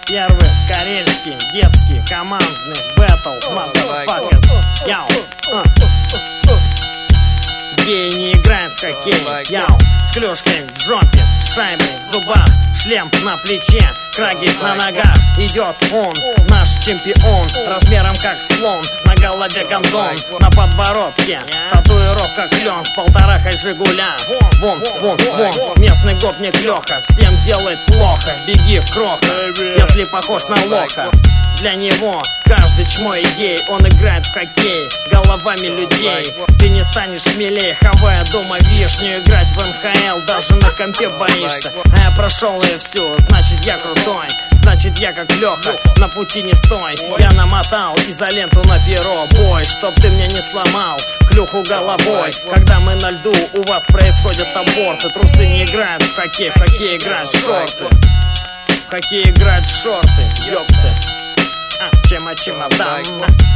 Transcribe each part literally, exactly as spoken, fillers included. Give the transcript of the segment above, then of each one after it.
Первый карельский, детский, командный бэтл, motherfuckers. Яу, а. Геи не играют в хоккей. Яу, с клюшкой в жопе, шайбой в зубах, шлем на плече, краги на ногах. Идет он, наш чемпион, размером как слон, на голове гондон, на подбородке татуировка клен, с полторахой Жигуля. Вон, вон, вон, местный гопник Леха, всем делает плохо, беги, кроха, если похож на лоха. Для него каждый чмо идей, он играет в хоккей головами людей. Ты не станешь смелее, хавая дома вишню, играть в эн ха эл даже на компе боишься. А я прошел ее всю, значит я крутой, значит я как Леха, на пути не стой. Я намотал изоленту на перо, бой, чтоб ты меня не сломал клюху головой. Когда мы на льду, у вас происходят аборты. Трусы не играют в хоккей, в хоккей играют шорты. В хоккей играют шорты, ёпты. Чема, чемодан.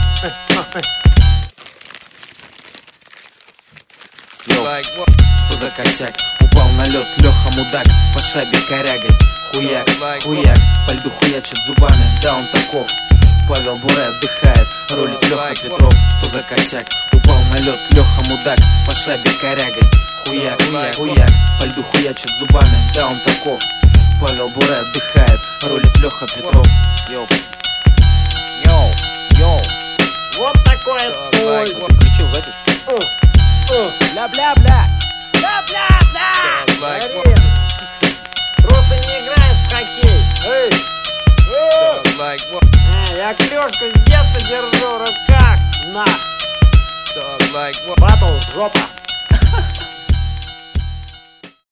Йоу, что за косяк? Упал на лед, Леха мудак, по шайбе корягой. Хуяк, хуяк, по льду хуячит зубами, да он таков. Павел Буре отдыхает, рулит Леха Петров. Что за косяк? Упал на лед, Леха мудак, по шайбе корягой. Хуяк, хуяк, хуяк, по льду хуячит зубами, да он таков. Павел Буре отдыхает, рулит Леха Петров. Йоу. Йоу, йоу. Вот такой отстой. Ты включил запись? Бля-бля-бля. Бля-бля-бля. Трусы не играют в хоккей. Эй. А, я клёшку с детства держу в руках. На. Батл, жопа.